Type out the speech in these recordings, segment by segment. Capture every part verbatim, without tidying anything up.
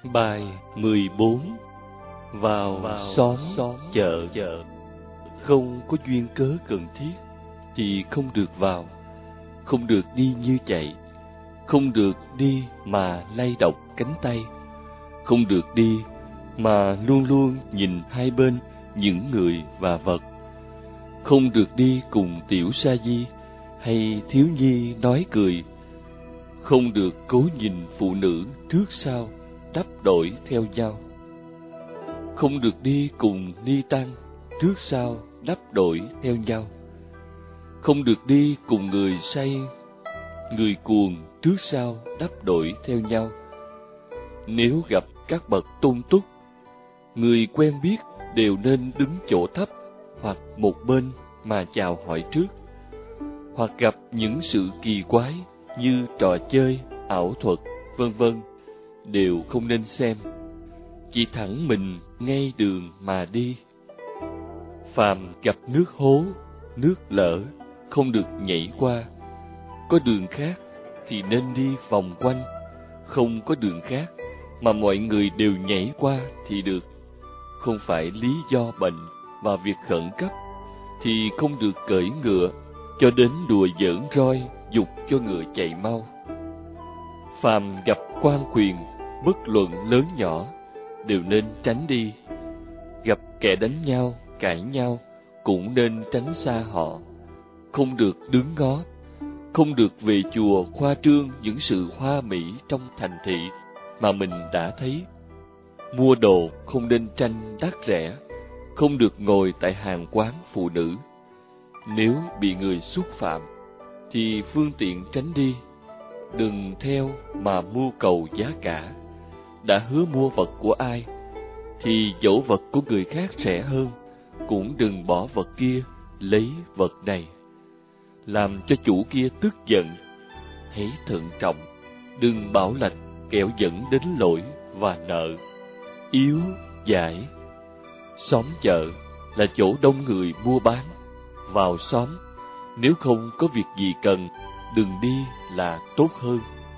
Bài mười bốn. Vào, vào xóm, xóm chợ, chợ không có duyên cớ cần thiết thì không được vào, không được đi như chạy, không được đi mà lay động cánh tay, không được đi mà luôn luôn nhìn hai bên những người và vật, không được đi cùng tiểu sa di hay thiếu nhi nói cười, không được cố nhìn phụ nữ trước sau đắp đổi theo nhau, không được đi cùng ni tăng trước sau đắp đổi theo nhau, không được đi cùng người say, người cuồng trước sau đắp đổi theo nhau. Nếu gặp các bậc tôn túc, người quen biết đều nên đứng chỗ thấp hoặc một bên mà chào hỏi trước, hoặc gặp những sự kỳ quái như trò chơi, ảo thuật, vân vân đều không nên xem, chỉ thẳng mình ngay đường mà đi. Phàm gặp nước hố, nước lở, không được nhảy qua. Có đường khác thì nên đi vòng quanh, không có đường khác mà mọi người đều nhảy qua thì được. Không phải lý do bệnh và việc khẩn cấp thì không được cưỡi ngựa, cho đến đùa giỡn roi giục cho ngựa chạy mau. Phàm gặp quan quyền, bất luận lớn nhỏ, đều nên tránh đi. Gặp kẻ đánh nhau, cãi nhau, cũng nên tránh xa họ. Không được đứng ngó, không được về chùa khoa trương những sự hoa mỹ trong thành thị mà mình đã thấy. Mua đồ không nên tranh đắt rẻ, không được ngồi tại hàng quán phụ nữ. Nếu bị người xúc phạm, thì phương tiện tránh đi. Đừng theo mà mua cầu giá cả. Đã hứa mua vật của ai, thì dẫu vật của người khác rẻ hơn, cũng đừng bỏ vật kia lấy vật này, làm cho chủ kia tức giận. Hãy thận trọng, đừng bảo lành kẻo dẫn đến lỗi và nợ. Yếu dại. Xóm chợ là chỗ đông người mua bán. Vào xóm, nếu không có việc gì cần, đừng đi là tốt hơn.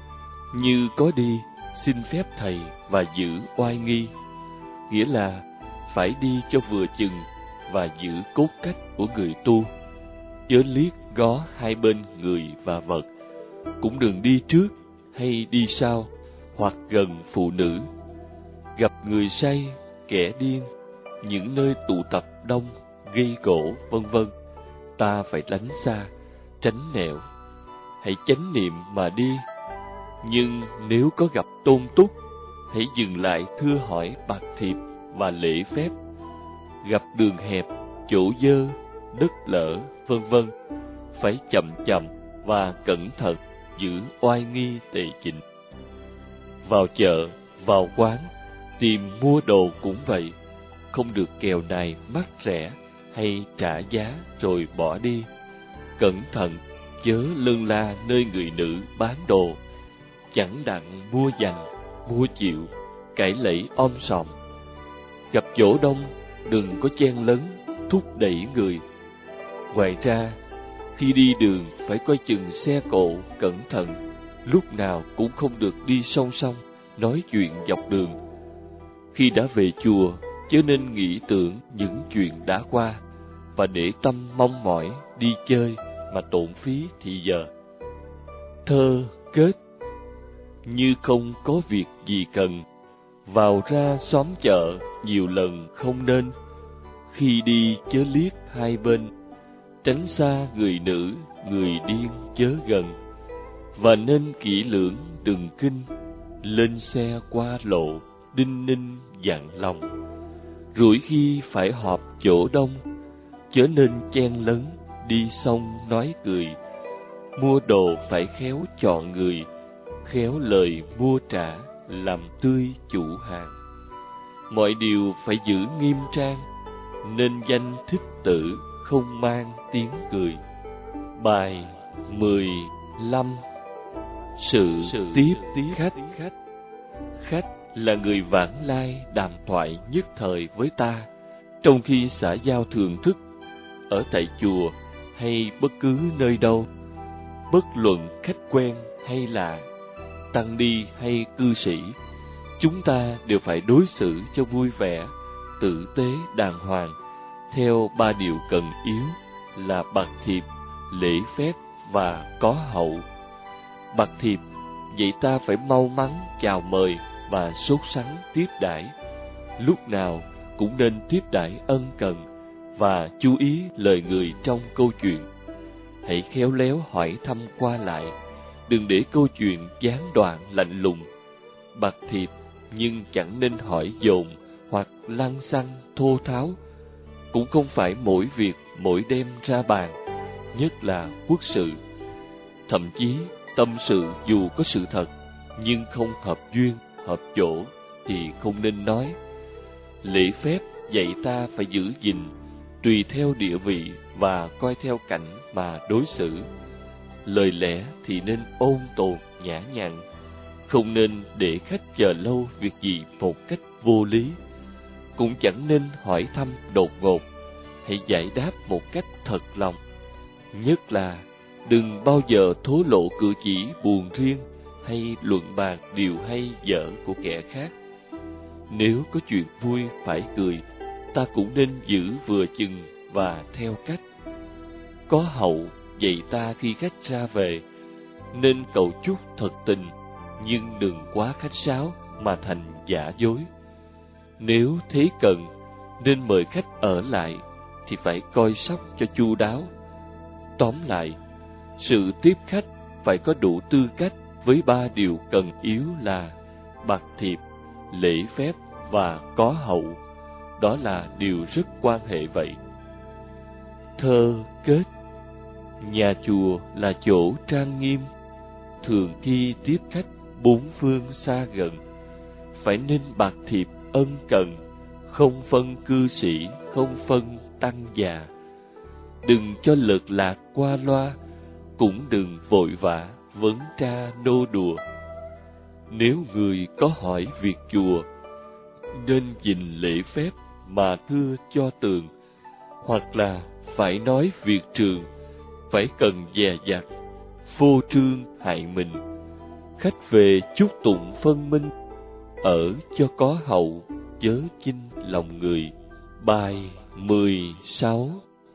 Như có đi, xin phép thầy và giữ oai nghi, nghĩa là phải đi cho vừa chừng và giữ cốt cách của người tu, chớ liếc ngó hai bên người và vật. Cũng đừng đi trước hay đi sau, hoặc gần phụ nữ. Gặp người say, kẻ điên, những nơi tụ tập đông, gây gỗ, vân vân, ta phải lánh xa, tránh nẻo. Hãy chánh niệm mà đi. Nhưng nếu có gặp tôn túc, hãy dừng lại thưa hỏi bạc thiệp và lễ phép. Gặp đường hẹp, chỗ dơ, đất lở, vân vân, phải chậm chậm và cẩn thận, giữ oai nghi tề chỉnh. Vào chợ, vào quán, tìm mua đồ cũng vậy, không được kèo này mắc rẻ hay trả giá rồi bỏ đi. Cẩn thận, chớ lân la nơi người nữ bán đồ, chẳng đặng mua giành, mua chịu, cãi lẫy om sòm. Gặp chỗ đông, đừng có chen lấn, thúc đẩy người. Ngoài ra, khi đi đường phải coi chừng xe cộ, cẩn thận, lúc nào cũng không được đi song song, nói chuyện dọc đường. Khi đã về chùa, chớ nên nghĩ tưởng những chuyện đã qua, và để tâm mong mỏi đi chơi mà tổn phí thì giờ. Thơ kết. Như không có việc gì cần, vào ra xóm chợ nhiều lần không nên. Khi đi chớ liếc hai bên, tránh xa người nữ, người điên chớ gần. Và nên kỹ lưỡng đừng kinh, lên xe qua lộ, đinh ninh dặn lòng. Rủi khi phải họp chỗ đông, chớ nên chen lấn, đi xong nói cười. Mua đồ phải khéo chọn người, khéo lời mua trả, làm tươi chủ hàng. Mọi điều phải giữ nghiêm trang, nên danh thích tử, không mang tiếng cười. Bài mười lăm. Sự, Sự tiếp, tiếp khách. khách Khách là người vãng lai đàm thoại nhất thời với ta, trong khi xã giao thường thức, ở tại chùa hay bất cứ nơi đâu. Bất luận khách quen hay lạ, tăng ni hay cư sĩ, chúng ta đều phải đối xử cho vui vẻ, tử tế, đàng hoàng, theo ba điều cần yếu là bạc thiệp, lễ phép và có hậu. Bạc thiệp vậy ta phải mau mắn chào mời và sốt sắng tiếp đãi, lúc nào cũng nên tiếp đãi ân cần và chú ý lời người trong câu chuyện. Hãy khéo léo hỏi thăm qua lại, đừng để câu chuyện gián đoạn lạnh lùng. Bạc thiệp nhưng chẳng nên hỏi dồn hoặc lăng xăng thô tháo, cũng không phải mỗi việc mỗi đêm ra bàn, nhất là quốc sự. Thậm chí tâm sự dù có sự thật nhưng không hợp duyên, hợp chỗ thì không nên nói. Lễ phép dạy ta phải giữ gìn, tùy theo địa vị và coi theo cảnh mà đối xử. Lời lẽ thì nên ôn tồn, nhã nhặn, không nên để khách chờ lâu việc gì một cách vô lý. Cũng chẳng nên hỏi thăm đột ngột, hãy giải đáp một cách thật lòng. Nhất là đừng bao giờ thổ lộ cử chỉ buồn riêng hay luận bàn điều hay dở của kẻ khác. Nếu có chuyện vui phải cười, ta cũng nên giữ vừa chừng và theo cách. Có hậu dạy ta khi khách ra về, nên cầu chúc thật tình, nhưng đừng quá khách sáo mà thành giả dối. Nếu thế cần, nên mời khách ở lại, thì phải coi sóc cho chu đáo. Tóm lại, sự tiếp khách phải có đủ tư cách với ba điều cần yếu là bạc thiệp, lễ phép và có hậu. Đó là điều rất quan hệ vậy. Thơ kết. Nhà chùa là chỗ trang nghiêm, thường khi tiếp khách bốn phương xa gần, phải nên bạc thiệp ân cần, không phân cư sĩ, không phân tăng già. Đừng cho lợt lạc qua loa, cũng đừng vội vã vấn tra nô đùa. Nếu người có hỏi việc chùa, nên gìn lễ phép mà thưa cho tường, hoặc là phải nói việc trường, phải cần dè dặt, phô trương hại mình. Khách về chúc tụng phân minh, ở cho có hậu, chớ chinh lòng người. Bài mười sáu.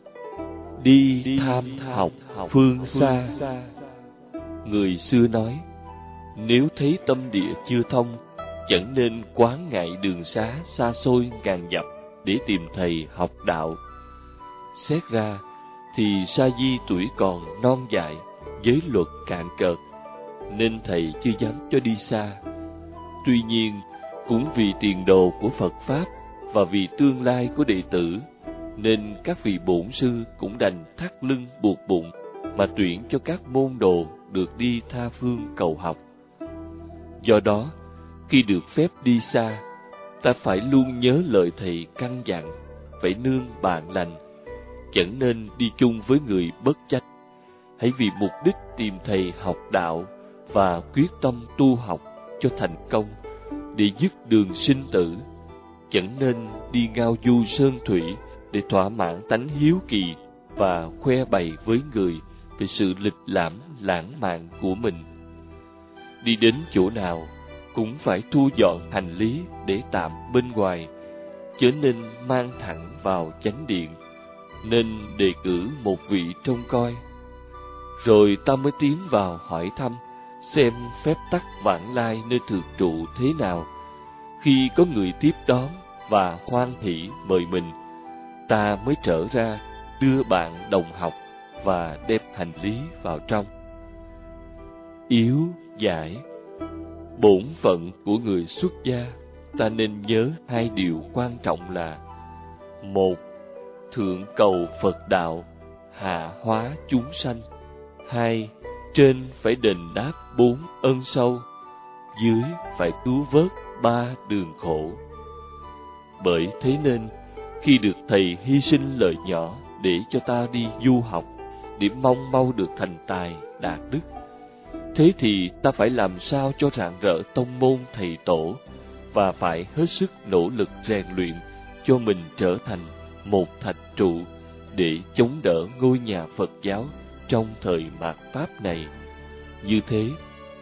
Đi tham học phương xa. Người xưa nói, nếu thấy tâm địa chưa thông, chẳng nên quán ngại đường xá xa xôi ngàn dặm để tìm thầy học đạo. Xét ra thì Sa Di tuổi còn non dại, giới luật cạn cợt, nên thầy chưa dám cho đi xa. Tuy nhiên, cũng vì tiền đồ của Phật Pháp và vì tương lai của đệ tử, nên các vị bổn sư cũng đành thắt lưng buộc bụng mà tuyển cho các môn đồ được đi tha phương cầu học. Do đó, khi được phép đi xa, ta phải luôn nhớ lời thầy căn dặn, phải nương bạn lành, chẳng nên đi chung với người bất chánh. Hãy vì mục đích tìm thầy học đạo và quyết tâm tu học cho thành công, để dứt đường sinh tử, chẳng nên đi ngao du sơn thủy để thỏa mãn tánh hiếu kỳ và khoe bày với người về sự lịch lãm lãng mạn của mình. Đi đến chỗ nào cũng phải thu dọn hành lý để tạm bên ngoài, chớ nên mang thẳng vào chánh điện, nên đề cử một vị trông coi. Rồi ta mới tiến vào hỏi thăm, xem phép tắc vãng lai nơi thường trụ thế nào. Khi có người tiếp đón và hoan hỷ mời mình, ta mới trở ra đưa bạn đồng học và đem hành lý vào trong. Yếu giải. Bổn phận của người xuất gia, ta nên nhớ hai điều quan trọng là: một, thượng cầu Phật đạo, hạ hóa chúng sanh. Hai, trên phải đền đáp bốn ân sâu, dưới phải cứu vớt ba đường khổ. Bởi thế nên, khi được thầy hy sinh lợi nhỏ để cho ta đi du học, để mong mau được thành tài, đạt đức, thế thì ta phải làm sao cho rạng rỡ tông môn thầy tổ, và phải hết sức nỗ lực rèn luyện cho mình trở thành một thạch trụ để chống đỡ ngôi nhà Phật giáo trong thời mạt Pháp này. Như thế,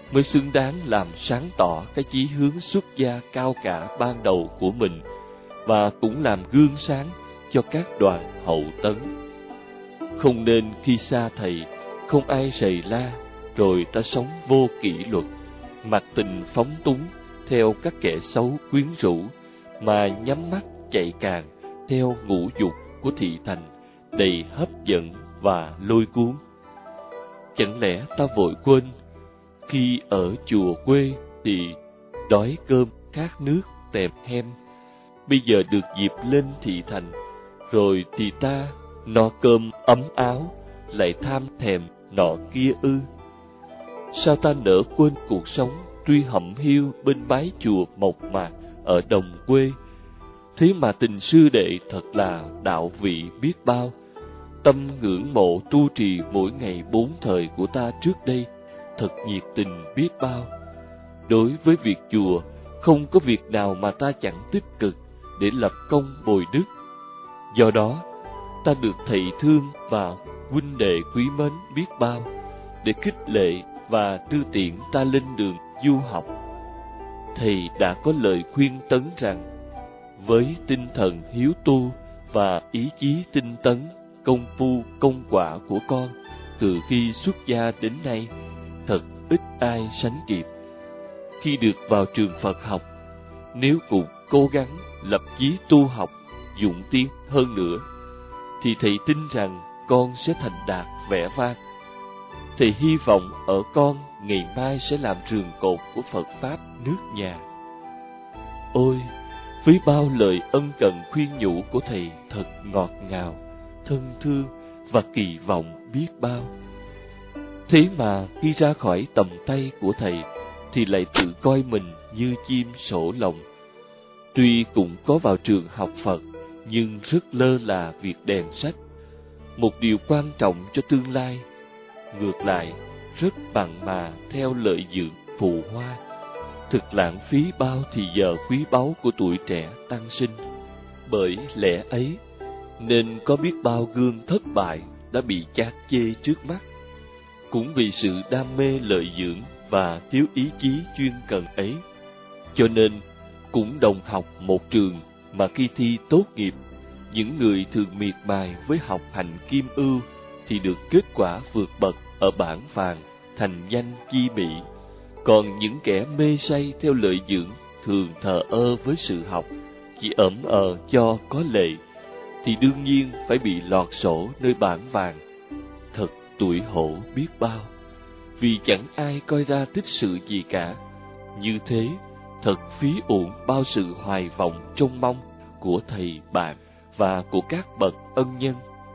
mới xứng đáng làm sáng tỏ cái chí hướng xuất gia cao cả ban đầu của mình, và cũng làm gương sáng cho các đoàn hậu tấn. Không nên khi xa thầy, không ai rầy la, rồi ta sống vô kỷ luật, mặc tình phóng túng theo các kẻ xấu quyến rũ, mà nhắm mắt chạy càng theo ngũ dục của thị thành đầy hấp dẫn và lôi cuốn. Chẳng lẽ ta vội quên, khi ở chùa quê thì đói cơm khát nước tèm hem, bây giờ được dịp lên thị thành, rồi thì ta no cơm ấm áo, lại tham thèm nọ kia ư? Sao ta nỡ quên cuộc sống truy hẩm hiu bên bái chùa mộc mạc ở đồng quê? Thế mà tình sư đệ thật là đạo vị biết bao. Tâm ngưỡng mộ tu trì mỗi ngày bốn thời của ta trước đây thật nhiệt tình biết bao. Đối với việc chùa, không có việc nào mà ta chẳng tích cực để lập công bồi đức. Do đó, ta được thầy thương và huynh đệ quý mến biết bao, để khích lệ và đưa tiện ta lên đường du học. Thầy đã có lời khuyên tấn rằng, với tinh thần hiếu tu và ý chí tinh tấn, công phu công quả của con từ khi xuất gia đến nay thật ít ai sánh kịp. Khi được vào trường Phật học, nếu cùng cố gắng lập chí tu học dụng tiến hơn nữa, thì thầy tin rằng con sẽ thành đạt vẻ vang. Thầy hy vọng ở con ngày mai sẽ làm trường cột của Phật Pháp nước nhà. Ôi, với bao lời ân cần khuyên nhủ của thầy thật ngọt ngào, thân thương và kỳ vọng biết bao. Thế mà khi ra khỏi tầm tay của thầy thì lại tự coi mình như chim sổ lồng. Tuy cũng có vào trường học Phật, nhưng rất lơ là việc đèn sách, một điều quan trọng cho tương lai. Ngược lại, rất bằng mà theo lợi dưỡng phù hoa, thực lãng phí bao thì giờ quý báu của tuổi trẻ tăng sinh. Bởi lẽ ấy, nên có biết bao gương thất bại đã bị chát chê trước mắt. Cũng vì sự đam mê lợi dưỡng và thiếu ý chí chuyên cần ấy, cho nên cũng đồng học một trường mà khi thi tốt nghiệp, những người thường miệt mài với học hành kim ưu thì được kết quả vượt bậc ở bảng vàng, thành danh chi mỹ. Còn những kẻ mê say theo lợi dưỡng, thường thờ ơ với sự học, chỉ ẩm ờ cho có lệ, thì đương nhiên phải bị lọt sổ nơi bảng vàng. Thật tủi hổ biết bao, vì chẳng ai coi ra tích sự gì cả. Như thế, thật phí uổng bao sự hoài vọng trông mong của thầy bạn và của các bậc ân nhân.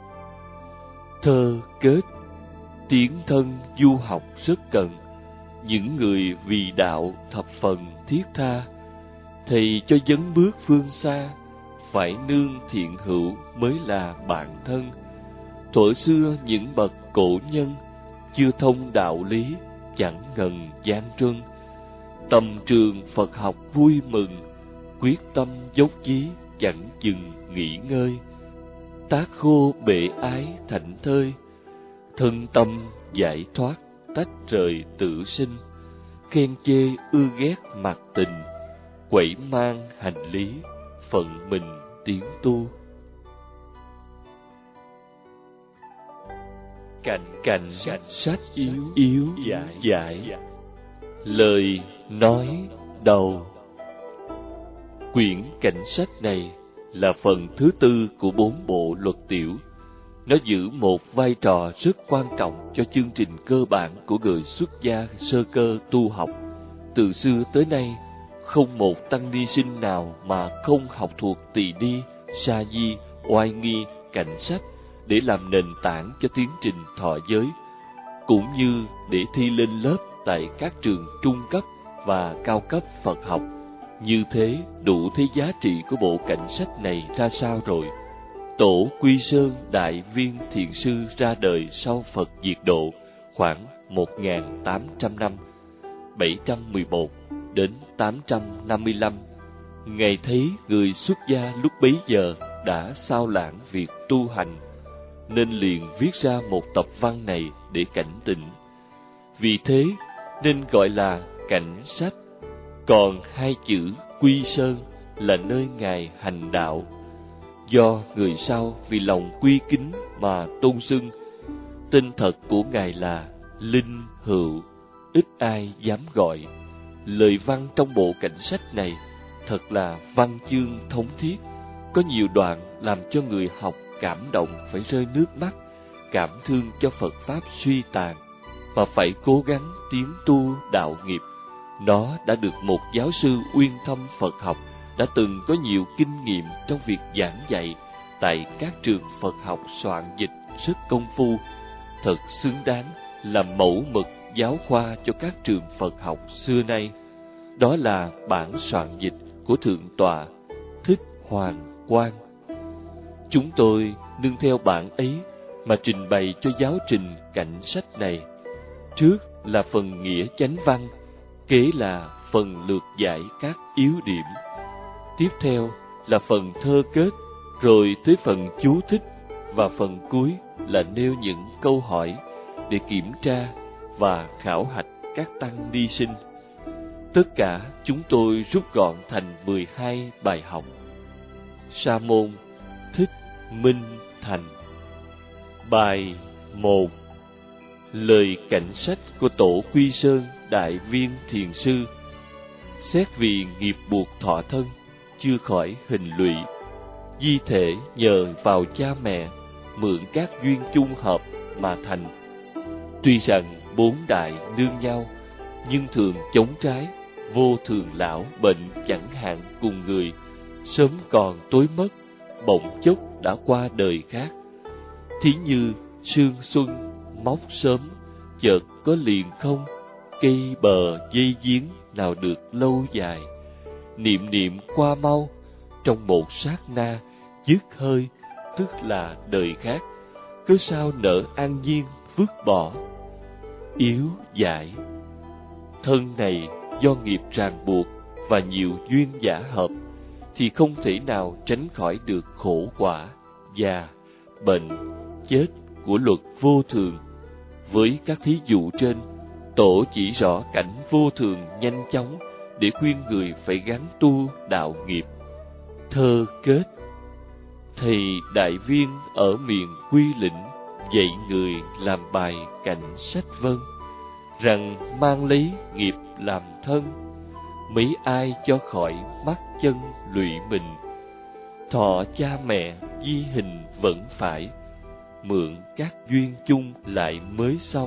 Thơ kết: tiến thân du học rất cần, những người vì đạo thập phần thiết tha. Thầy cho dấn bước phương xa, phải nương thiện hữu mới là bạn thân. Thuở xưa những bậc cổ nhân, chưa thông đạo lý, chẳng ngần gian truân. Tầm trường Phật học vui mừng, quyết tâm dốc chí, chẳng chừng nghỉ ngơi. Tác khô bể ái thảnh thơi, thân tâm giải thoát, tách rời tự sinh. Khen chê ưa ghét mặc tình, quẩy mang hành lý, phận mình tiến tu. Cạnh cạnh sách yếu yếu giải giải, lời nói đầu. Quyển cảnh sách này là phần thứ tư của bốn bộ luật tiểu. Nó giữ một vai trò rất quan trọng cho chương trình cơ bản của người xuất gia sơ cơ tu học. Từ xưa tới nay, không một tăng ni sinh nào mà không học thuộc tỳ ni, sa di, oai nghi, cảnh sách để làm nền tảng cho tiến trình thọ giới, cũng như để thi lên lớp tại các trường trung cấp và cao cấp Phật học. Như thế, đủ thấy giá trị của bộ cảnh sách này ra sao rồi. Tổ Quy Sơn Đại Viên Thiền Sư ra đời sau Phật diệt độ khoảng một nghìn tám trăm năm, bảy trăm mười một đến tám trăm năm mươi lăm. Ngài thấy người xuất gia lúc bấy giờ đã sao lãng việc tu hành, nên liền viết ra một tập văn này để cảnh tỉnh. Vì thế, nên gọi là Cảnh Sách. Còn hai chữ Quy Sơn là nơi Ngài hành đạo. Do người sau vì lòng quy kính mà tôn xưng. Tên thật của Ngài là Linh Hữu, ít ai dám gọi. Lời văn trong bộ Cảnh Sách này thật là văn chương thống thiết, có nhiều đoạn làm cho người học cảm động phải rơi nước mắt, cảm thương cho Phật Pháp suy tàn, và phải cố gắng tiến tu đạo nghiệp. Nó đã được một giáo sư uyên thâm Phật học, đã từng có nhiều kinh nghiệm trong việc giảng dạy tại các trường Phật học soạn dịch rất công phu, thật xứng đáng làm mẫu mực giáo khoa cho các trường Phật học xưa nay. Đó là bản soạn dịch của Thượng tọa Thích Hoàn Quang. Chúng tôi nương theo bản ấy mà trình bày cho giáo trình Cảnh Sách này. Trước là phần nghĩa chánh văn, kế là phần lược giải các yếu điểm. Tiếp theo là phần thơ kết, rồi tới phần chú thích, và phần cuối là nêu những câu hỏi để kiểm tra và khảo hạch các tăng ni sinh. Tất cả chúng tôi rút gọn thành mười hai bài học. Sa môn Thích Minh Thành. Bài một. Lời cảnh sách của Tổ Quy Sơn Đại Viên Thiền Sư. Xét vì nghiệp buộc thọ thân, chưa khỏi hình lụy, di thể nhờ vào cha mẹ, mượn các duyên chung hợp mà thành. Tuy rằng bốn đại nương nhau, nhưng thường chống trái, vô thường lão bệnh chẳng hạn cùng người, sớm còn tối mất, bỗng chốc đã qua đời khác. Thí như sương xuân móc sớm, chợt có liền không, cây bờ dây giếng nào được lâu dài. Niệm niệm qua mau, trong một sát na, dứt hơi, tức là đời khác, cớ sao nỡ an nhiên vứt bỏ. Yếu giải. Thân này do nghiệp ràng buộc và nhiều duyên giả hợp, thì không thể nào tránh khỏi được khổ quả, già, bệnh, chết của luật vô thường. Với các thí dụ trên, Tổ chỉ rõ cảnh vô thường nhanh chóng để khuyên người phải gắng tu đạo nghiệp. Thơ kết. Thầy đại viên ở miền Quy Lĩnh dạy người làm bài Cảnh Sách Vân, rằng mang lấy nghiệp làm thân, mấy ai cho khỏi mắc chân lụy mình. Thọ cha mẹ di hình vẫn phải, mượn các duyên chung lại mới xong.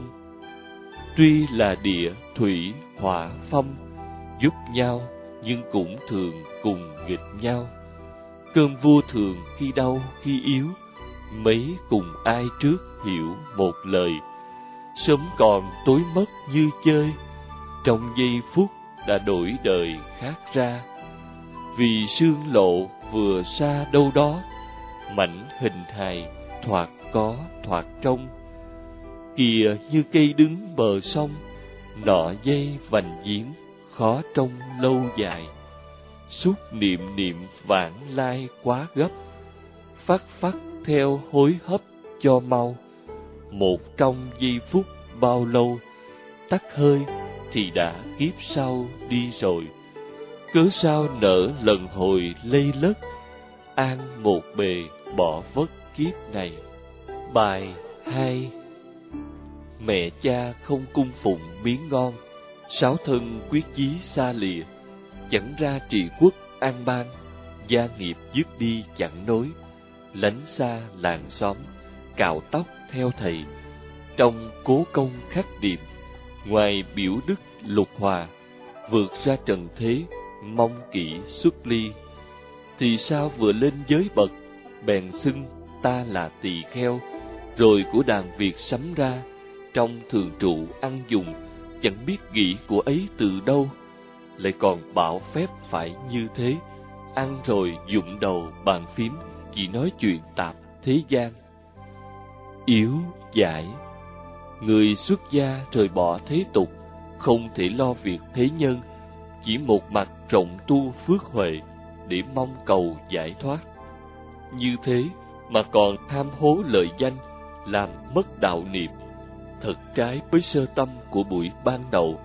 Tuy là địa, thủy, hỏa, phong, giúp nhau, nhưng cũng thường cùng nghịch nhau. Cơn vô thường khi đau khi yếu, mấy cùng ai trước hiểu một lời. Sớm còn tối mất như chơi, trong giây phút đã đổi đời khác ra. Vì sương lộ vừa xa đâu đó, mảnh hình hài thoạt có thoạt trong. Kìa như cây đứng bờ sông, nọ dây vành giếng khó trông lâu dài. Suốt niệm niệm vãng lai quá gấp, phát phát theo hối hấp cho mau. Một trong giây phút bao lâu, tắt hơi thì đã kiếp sau đi rồi. Cớ sao nỡ lần hồi lây lất, an một bề bỏ vất kiếp này. Bài hai. Mẹ cha không cung phụng miếng ngon, sáu thân quyết chí xa lìa. Chẳng ra trị quốc an bang, gia nghiệp dứt đi chẳng nối. Lánh xa làng xóm, cạo tóc theo thầy. Trong cố công khắc điệm, ngoài biểu đức lục hòa, vượt ra trần thế, mong kỵ xuất ly. Thì sao vừa lên giới bậc, bèn xưng ta là tỳ kheo, rồi của đàn Việt sắm ra, trong thường trụ ăn dùng, chẳng biết nghĩ của ấy từ đâu. Lại còn bảo phép phải như thế, ăn rồi dụng đầu bàn phím, chỉ nói chuyện tạp thế gian. Yếu giải. Người xuất gia rời bỏ thế tục, không thể lo việc thế nhân, chỉ một mặt rộng tu phước huệ để mong cầu giải thoát. Như thế mà còn ham hố lợi danh, làm mất đạo niệm, thật trái với sơ tâm của buổi ban đầu,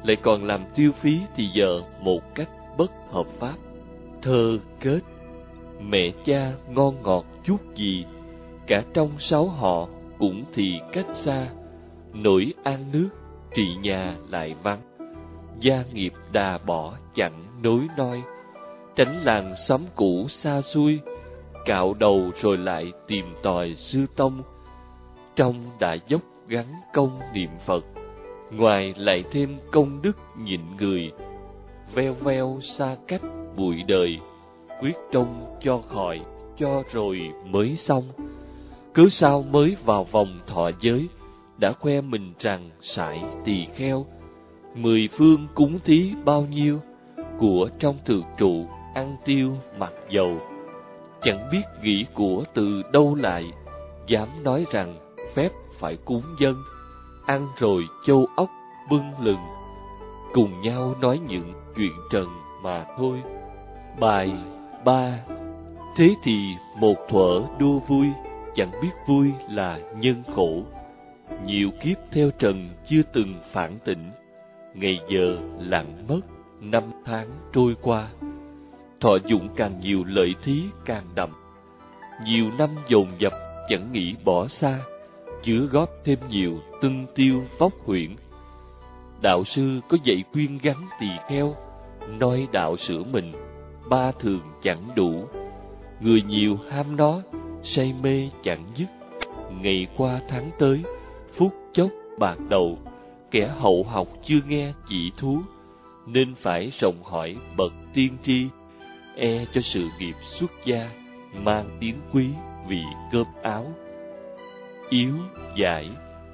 lại còn làm tiêu phí thì giờ một cách bất hợp pháp. Thơ kết: mẹ cha ngon ngọt chút gì, cả trong sáu họ cũng thì cách xa. Nỗi an nước trị nhà lại vắng, gia nghiệp đà bỏ chẳng nối noi. Tránh làng xóm cũ xa xui, cạo đầu rồi lại tìm tòi sư tông. Trong đã dốc gắn công niệm Phật, ngoài lại thêm công đức nhịn người. Veo veo xa cách bụi đời, quyết trông cho khỏi, cho rồi mới xong. Cứ sao mới vào vòng thọ giới, đã khoe mình rằng sải tỳ kheo. Mười phương cúng thí bao nhiêu, của trong thường trụ ăn tiêu mặc dầu. Chẳng biết nghĩ của từ đâu lại, dám nói rằng phép phải cúng dân. Ăn rồi châu ốc bưng lừng, cùng nhau nói những chuyện trần mà thôi. Bài ba. Thế thì một thuở đua vui, chẳng biết vui là nhân khổ. Nhiều kiếp theo trần chưa từng phản tỉnh, ngày giờ lặng mất, năm tháng trôi qua. Thọ dụng càng nhiều lợi thí càng đậm, nhiều năm dồn dập chẳng nghĩ bỏ xa, chứa góp thêm nhiều tưng tiêu vóc huyễn. Đạo sư có dạy khuyên gắn tỳ kheo, nói đạo sửa mình, ba thường chẳng đủ. Người nhiều ham nó, say mê chẳng dứt, ngày qua tháng tới, phút chốc bạc đầu. Kẻ hậu học chưa nghe chỉ thú, nên phải rộng hỏi bậc tiên tri. E cho sự nghiệp xuất gia, mang tiếng quý vì cơm áo. Yếu giải.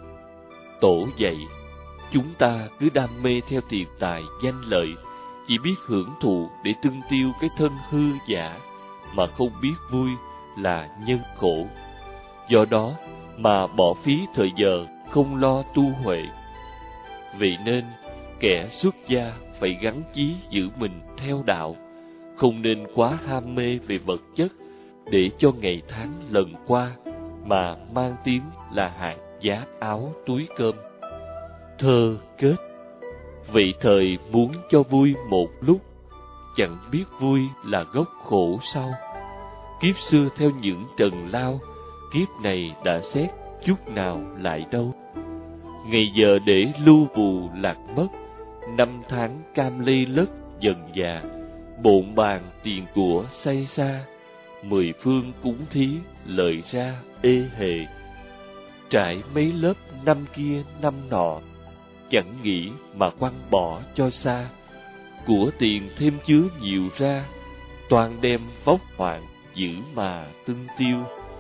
Tổ dạy, chúng ta cứ đam mê theo tiền tài danh lợi, chỉ biết hưởng thụ để tưng tiêu cái thân hư giả, mà không biết vui là nhân khổ. Do đó mà bỏ phí thời giờ không lo tu huệ. Vậy nên kẻ xuất gia phải gắn chí giữ mình theo đạo, không nên quá ham mê về vật chất, để cho ngày tháng lần qua mà mang tiếng là hạng giá áo túi cơm. Thơ kết. Vậy thời muốn cho vui một lúc, chẳng biết vui là gốc khổ sau. Kiếp xưa theo những trần lao, kiếp này đã xét chút nào lại đâu. Ngày giờ để lưu bù lạc mất, năm tháng cam lây lất dần già. Bộn bàn tiền của say xa, mười phương cúng thí lợi ra ê hề. Trải mấy lớp năm kia năm nọ, chẳng nghĩ mà quăng bỏ cho xa. Của tiền thêm chứa nhiều ra, toàn đem vóc hoạn giữ mà tưng tiêu.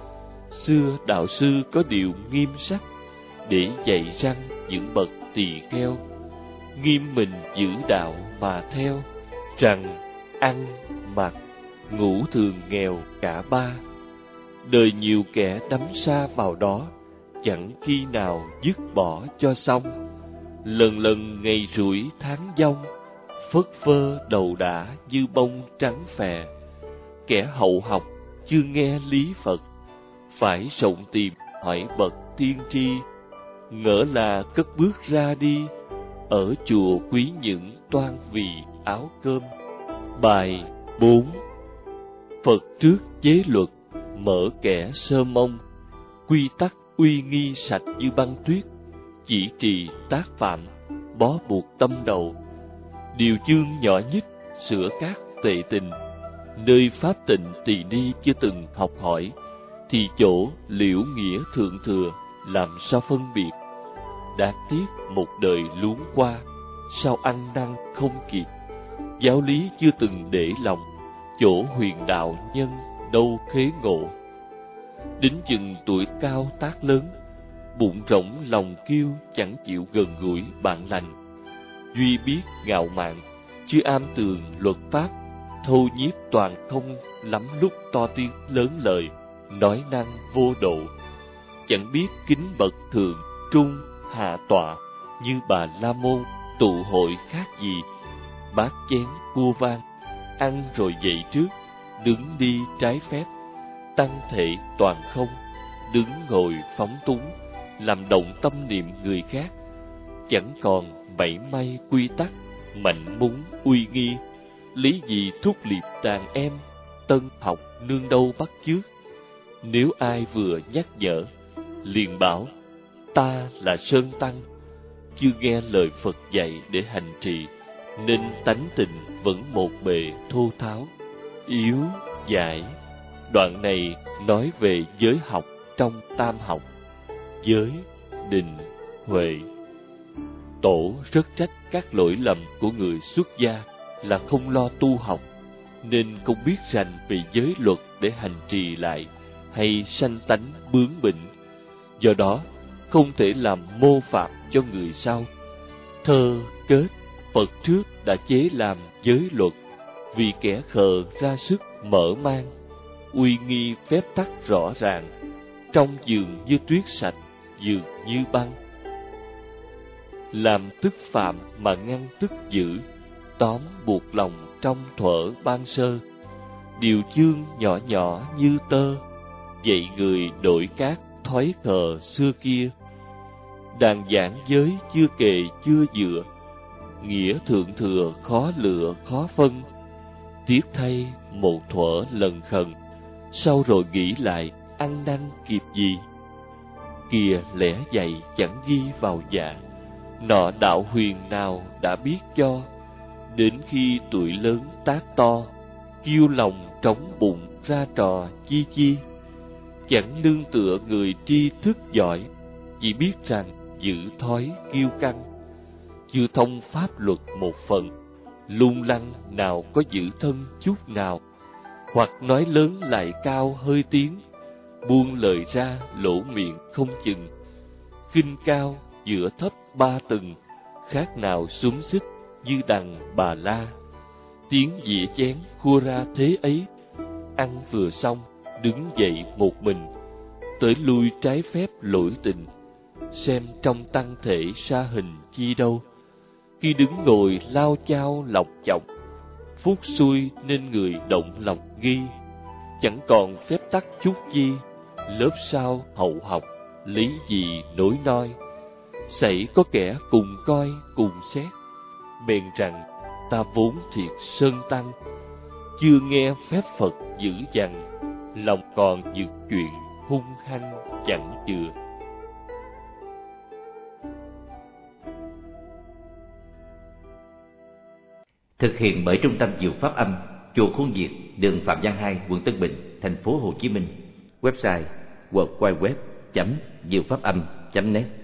Xưa đạo sư có điều nghiêm sắc, để dạy răn những bậc tỳ kheo. Nghiêm mình giữ đạo mà theo, rằng ăn, mặc, ngủ thường nghèo cả ba. Đời nhiều kẻ đắm xa vào đó, chẳng khi nào dứt bỏ cho xong. Lần lần ngày rủi tháng dông, phất phơ đầu đã như bông trắng phè. Kẻ hậu học chưa nghe lý Phật, phải rộng tìm hỏi bậc tiên tri. Ngỡ là cất bước ra đi, ở chùa quý những toan vì áo cơm. Bài bốn. Phật trước chế luật, mở kẻ sơ mông. Quy tắc uy nghi sạch như băng tuyết, chỉ trì tác phạm, bó buộc tâm đầu. Điều chương nhỏ nhất, sửa các tệ tình. Nơi pháp tịnh tỳ ni chưa từng học hỏi, thì chỗ liễu nghĩa thượng thừa, làm sao phân biệt. Đáng tiếc một đời luống qua, sao ăn năn không kịp. Giáo lý chưa từng để lòng, chỗ huyền đạo nhân đâu khế ngộ. Đến chừng tuổi cao tác lớn, bụng rỗng lòng kiêu chẳng chịu gần gũi bạn lành. Duy biết ngạo mạn, chưa am tường luật pháp, thâu nhiếp toàn không lắm lúc to tiếng lớn lời, nói năng vô độ. Chẳng biết kính bậc thượng, trung, hạ tọa, như Bà La Môn tụ hội khác gì. Bát chén cua vang, ăn rồi dậy trước, đứng đi trái phép. Tăng thể toàn không, đứng ngồi phóng túng, làm động tâm niệm người khác. chẳng còn mảy may quy tắc, mạnh muốn uy nghi, lý gì thúc liệp đàn em, tân học nương đâu bắt chước. Nếu ai vừa nhắc nhở, liền bảo ta là Sơn Tăng, chưa nghe lời Phật dạy để hành trì, nên tánh tình vẫn một bề thô tháo, yếu dại. Đoạn này nói về giới học trong tam học: giới, định, huệ. Tổ rất trách các lỗi lầm của người xuất gia là không lo tu học, nên không biết rành về giới luật để hành trì lại, hay sanh tánh bướng bỉnh. Do đó không thể làm mô phạm cho người sau. Thơ kết Phật trước đã chế làm giới luật, vì kẻ khờ ra sức mở mang, uy nghi phép tắc rõ ràng, trong giường như tuyết sạch, giường như băng. Làm tức phạm mà ngăn tức dữ, tóm buộc lòng trong thuở ban sơ. Điều chương nhỏ nhỏ như tơ, dạy người đổi các thói khờ xưa kia. Đàn giảng giới chưa kề chưa dựa, nghĩa thượng thừa khó lựa khó phân. Tiếc thay một thuở lần khần, sau rồi nghĩ lại ăn năn kịp gì. Kìa lẽ dạy chẳng ghi vào dạ, nọ đạo huyền nào đã biết cho. Đến khi tuổi lớn tác to, kiêu lòng trống bụng ra trò chi chi. Chẳng nương tựa người tri thức giỏi, chỉ biết rằng giữ thói kiêu căng. Chưa thông pháp luật một phần, lung lăng nào có giữ thân chút nào. Hoặc nói lớn lại cao hơi tiếng, buông lời ra lỗ miệng không chừng. Khinh cao giữa thấp ba tầng, khác nào xúm xích như đằng Bà La. Tiếng dĩa chén khua ra thế ấy, ăn vừa xong đứng dậy một mình, tới lui trái phép lỗi tình. Xem trong tăng thể sa hình chi đâu, khi đứng ngồi lao chao lọc chọc. Phúc xuôi nên người động lòng nghi, chẳng còn phép tắc chút chi. Lớp sau hậu học, lý gì nối noi. Xảy có kẻ cùng coi cùng xét, bèn rằng ta vốn thiệt Sơn Tăng. Chưa nghe phép Phật dữ dằn, lòng còn những chuyện hung hăng chẳng chừa. Thực hiện bởi Trung tâm Diệu Pháp Âm, chùa Khuôn Việt, đường Phạm Văn hai, quận Tân Bình, thành phố Hồ Chí Minh. Website w w w chấm diệu pháp âm chấm net.